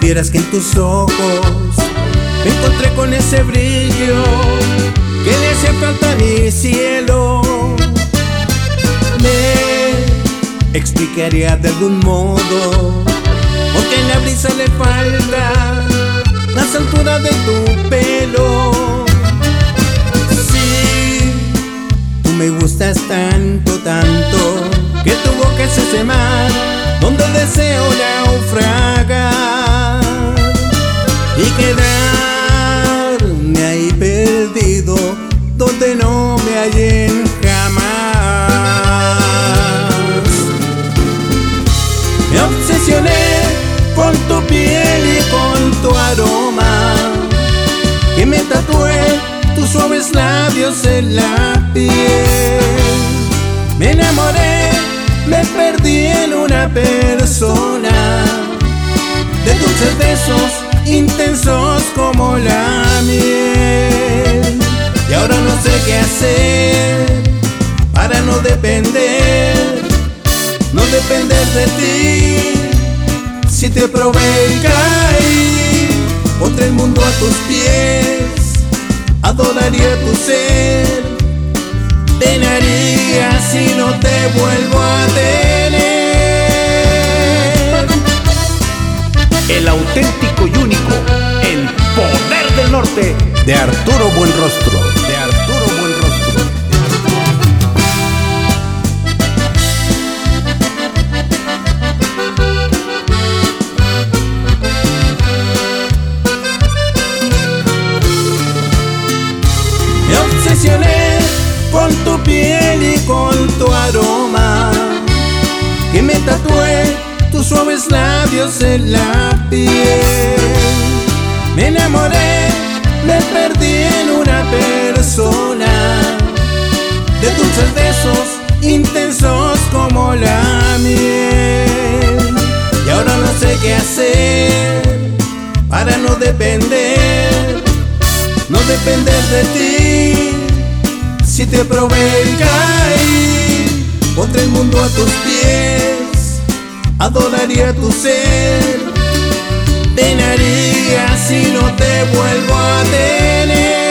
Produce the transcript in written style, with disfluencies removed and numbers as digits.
vieras que en tus ojos me encontré con ese brillo que le hace falta a mi cielo. Me explicaría de algún modo porque en la brisa le falta las alturas de tu pelo. Sí, tú me gustas tanto, tanto, que tu boca es ese mar donde deseo naufragar y quedarme ahí perdido donde no me hallen jamás. Me obsesioné con tu piel y con tu aroma, que me tatué tus suaves labios en la piel. Me enamoré, me perdí en una persona, de dulces besos intensos como la miel. Y ahora no sé qué hacer para no depender de ti. Si te probé y caí, pondré el mundo a tus pies, adoraría tu ser, penaría si no te vuelvo a tener. El auténtico y único, el poder del norte, de Arturo Buenrostro. Me obsesioné con tu piel y con tu aroma, que me tatué tus suaves labios en la piel. Me enamoré, me perdí en una persona, de dulces besos intensos como la miel. Y ahora no sé qué hacer para no depender de ti. Si te probé y caí, pondré el mundo a tus pies, adoraría tu ser, penaría si no te vuelvo a tener.